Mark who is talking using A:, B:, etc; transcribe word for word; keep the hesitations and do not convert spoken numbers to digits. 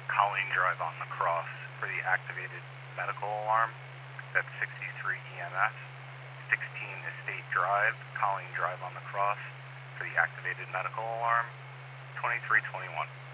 A: Colleen Drive on the cross for the activated medical alarm. That's sixty-three E M S. sixteen Estate Drive, Colleen Drive on the cross for the activated medical alarm. twenty-three twenty-one.